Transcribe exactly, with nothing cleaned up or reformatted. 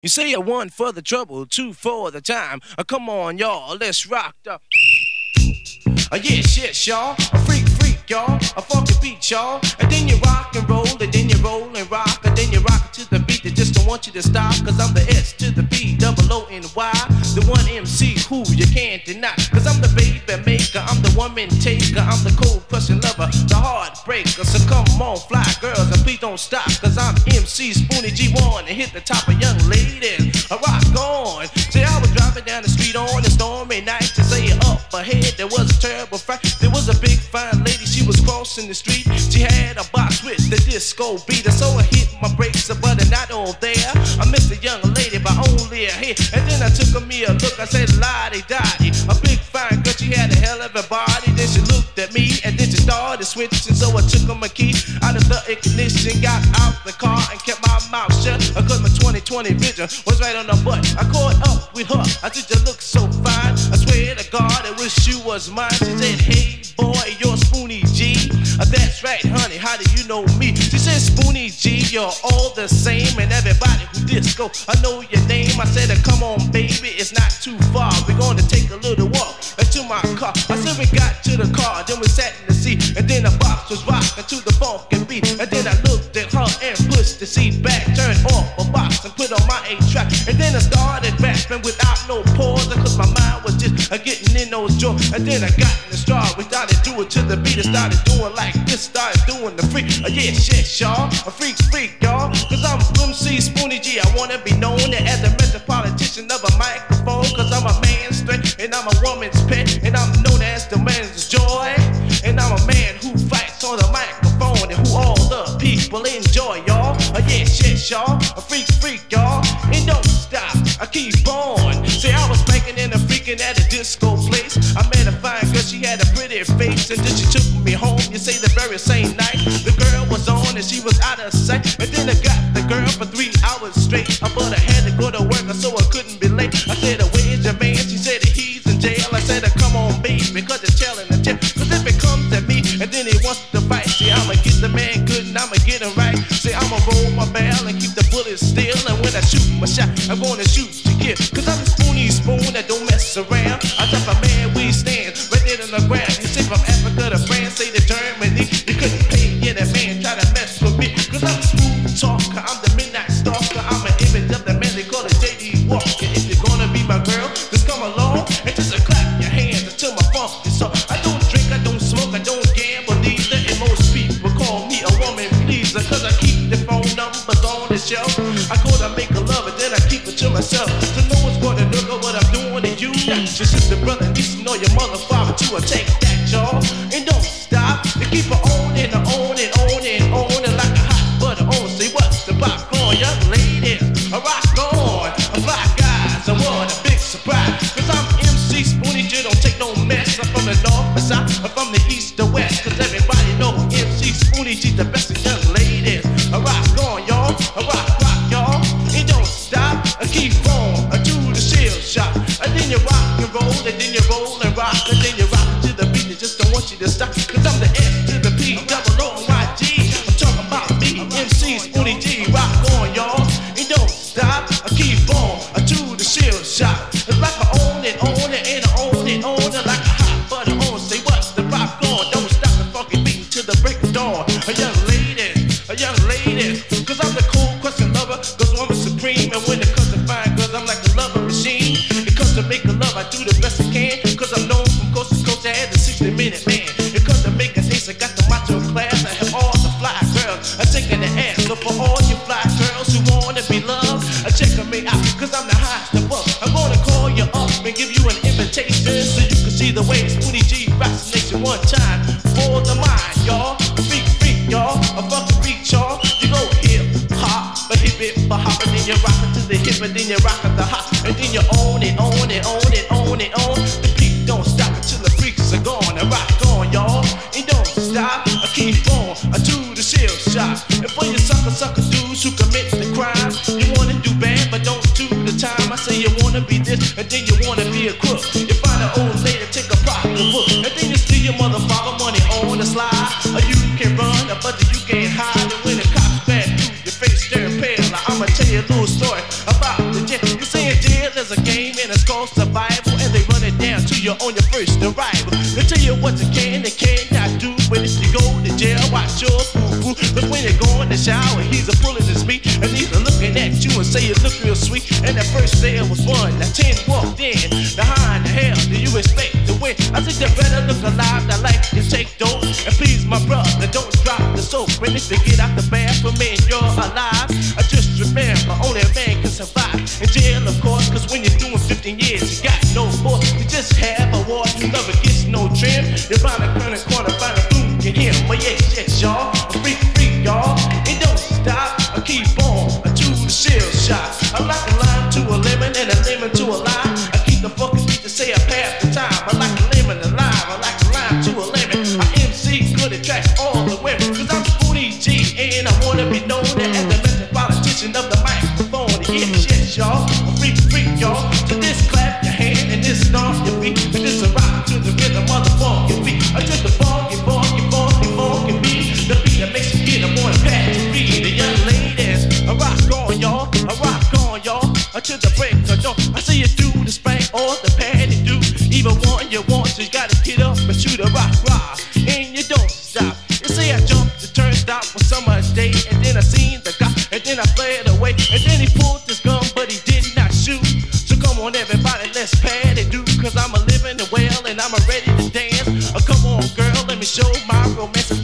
You say a one for the trouble, two for the time. Uh, come on, y'all, let's rock the. Uh, yes, yes, y'all. A freak, freak, y'all. A funky beat, y'all. And then you rock and roll, and then you roll and rock, and then you rock to the beat. They just don't want you to stop, cause I'm the S to the B, double O N Y. The one M C who you can't deny. Cause I'm the baby maker, I'm the woman taker, I'm the cold crushing lover, the heartbreaker. So come on, fly girls, and please don't stop, cause I'm M C Spoonie G one and hit the top of young ladies. I rock on. See, I was driving down the street on a stormy night to say up ahead there was a terrible fight. There was a big fine lady, she was crossing the street. She had a box with the disco beat, so I hit my brakes, but not all there. I missed the young lady by only a hit, and then I took a me a look. I said, "Lottie Dottie," a big fine girl, she had a hell of a body. Then she looked at me, and then she started switching. So I took her my key out of the ignition, got out the car, and kept my mouth shut. Cause my twenty twenty vision was right on the butt. I caught up with her. I said, "You look so fine. I swear to God, I wish you was mine." She said, "Hey boy, you're Spoonie G." Uh, That's right, honey. How do you know me? She said, "Spoonie G, you're all the same, and everybody who disco, I know your name." I said, "Come on, baby, it's not too far. We're gonna take a little walk to my car." I said we got to the car, then we sat in the seat, and then the box was rocking to the funky beat. And then I looked at her and pushed the seat back, turned off a box and put on my eight track. And then I started rapping without no pause, cause my mind was just uh, getting in those jaws. And then I got in the straw, we started doing to the beat, and started doing like this, started doing the freak. Uh, yeah, shit, y'all, a freak, freak, y'all. Cause I'm M C Spoonie G, I wanna be known as a metropolitan of a microphone. Cause I'm a man straight, and I'm a woman's pet, and I'm known as the man's joy. And I'm a man who fights on the microphone, and who all the people enjoy, y'all. Uh, yeah, shit, y'all, a freak, freak, y'all. And don't stop, I keep on. Say I was making and a freaking at a disco place. I met a fine girl, she had a pretty face, and then she took me home. You say the very same night, the girl was on and she was out of sight. And then I got the girl for three hours straight. I but I had to go to work, so I couldn't be late. I said, "Where's your man?" She said, "He's in jail." I said, "Come on, baby, cause it's telling the tale." Cause if it comes at me and then he wants to fight, see, I'ma get the man good and I'ma get him right. Say, I'ma roll my barrel and keep the bullets still. And when I shoot my shot, I'm gonna shoot to kill. Cause I'm a Spoonie Spoon that don't mess around. I drop a man, we stand right there on the ground. You say from Africa to France, say to Germany, you couldn't pay, yeah, that man try to mess with me. Cause I'm a smooth talker, I'm the midnight stalker. I'm an image of the man, they call it J D Walker. If you're gonna be my girl, just come along and just uh, clap your hands until my funk is up. I don't drink, I don't smoke, I don't gamble neither. And most people call me a woman pleaser, cause I keep the phone numbers on the shelf. I go to make a love and then I keep it to myself. So no one's gonna know what I'm doing to you. Not your sister, brother, niece, nor your mother, father too. I take that, y'all. And don't stop, and keep it on and on and on and on and like a hot butter on. Say what's the popcorn, young ladies? I rock on, I fly guys, I want a big surprise. Cause I'm M C Spoonie G, don't take no mess. I'm from the north or south, I'm from the east or west. Cause everybody know M C Spoonie G the best of young ladies. I rock on, y'all, I rock, rock, y'all. And don't stop, I keep on, I do the shield shot. And then you rock and roll, and then you roll and rock, and then you rock to the beat. They just don't want you to stop. Cause I'm the S to the P, double O Y G. I'm talking about me, M C Spoonie G. Rock on, y'all, and don't stop, I keep on, I do the shield shot. It's like I own it, own it, and I own it, own it like a hot butter on. Say what's the popcorn? Don't stop the funky beat till the break of dawn. A young lady, a young lady, cause I'm the cool question lover, cause I'm supreme. And when it comes to fine girls, I'm like a lover machine. It comes to make a love, I do the best I can, cause I'm known from coast to coast. I had the sixty minute man. It comes to make a taste, I got the macho class. I have all the fly girls, I taking the ass. So for all you fly girls who wanna be loved, I check me out, cause I'm the highest above. I'm gonna call you up and give you an invitation, so you can see the way Spoonie G rocks the nation one time for the mind, y'all. Freak, freak, y'all. A fucking beat, y'all. You go hip hop, but hip it for hop, and then you rock it to the hip, and then you rock it the hop, and then you own it, own it, own it, own it, own. The beat don't stop until the freaks are gone. I rock on, y'all. And don't stop, I keep on, I do the shield shot. And for you sucker, sucker dudes who commit the crime, you wanna do bad, but don't do the time. I say you wanna be this, and then you wanna be a crook. You find an old lady, take a pocketbook, and then you steal your motherfucker money on the slide. Or you can run, but you can't hide. And when the cops back through, your face turn pale. Like, I'ma tell you a little story about the there's a game and it's called survival, and they run it down to you on your first arrival. They tell you what you can and cannot do, but if you go to jail, watch your boo-boo. Cause when you go in the shower, he's a pulling his meat, and he's a looking at you and say you look real sweet. And at first day it was one, now ten walked in. Now how in the hell do you expect to win? I think you better look alive, now like you take dope. And please my brother, don't drop the soap. When if you get out the bathroom and you're alive, I just remember only a man can survive in jail, of course. Cause when you're doing fifteen years, you got no force. You just have a war, you never get no trim. You're bound to turn a corner, find a boom in him. But yes, yes, y'all, a freak, freak, y'all. It don't stop, I keep on to the shell shot. I like a lime to a lemon and a lemon to a lime. I keep the fucking beat to say I pass the time. I like a lemon to lime, I like a lime to a lemon. I M C good attracts all the women. Cause I'm Spoonie G and I wanna be known as the legend politician of the microphone. Yes, yes, y'all, a freak, freak, y'all. So this clap your hand and this stomp your feet. And this a rock to the rhythm of the funky beat. I just the funky, funky, funky, funky beat. The beat that makes you get up on the patch and read. The young ladies, I rock on y'all, I rock on y'all. Until the break of dawn, I see you do the spank or the paddy do. Even one you want, so you gotta get up and shoot a rock, rock. And you don't stop. You say I jumped the turnstile one summer day, and then I seen the guy, and then I fled away, and then he pulled his gun, but he did not shoot. So come on everybody, let's pad and do, cause I'm a living well and I'm a ready to dance. Oh, come on girl, let me show my romance.